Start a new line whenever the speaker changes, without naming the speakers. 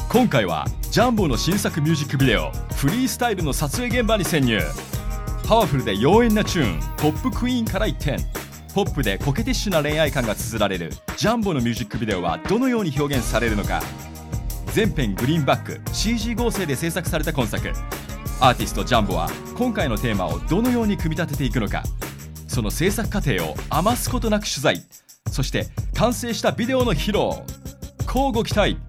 今回はジャンボの新作ミュージックビデオフリースタイルの撮影現場に潜入。パワフルで妖艶なチューン、ポップクイーンから一転、ポップでコケティッシュな恋愛感が綴られるジャンボのミュージックビデオはどのように表現されるのか。全編グリーンバック CG 合成で制作された今作。アーティストジャンボは今回のテーマをどのように組み立てていくのか、その制作過程を余すことなく取材。そして完成したビデオの披露、乞うご期待。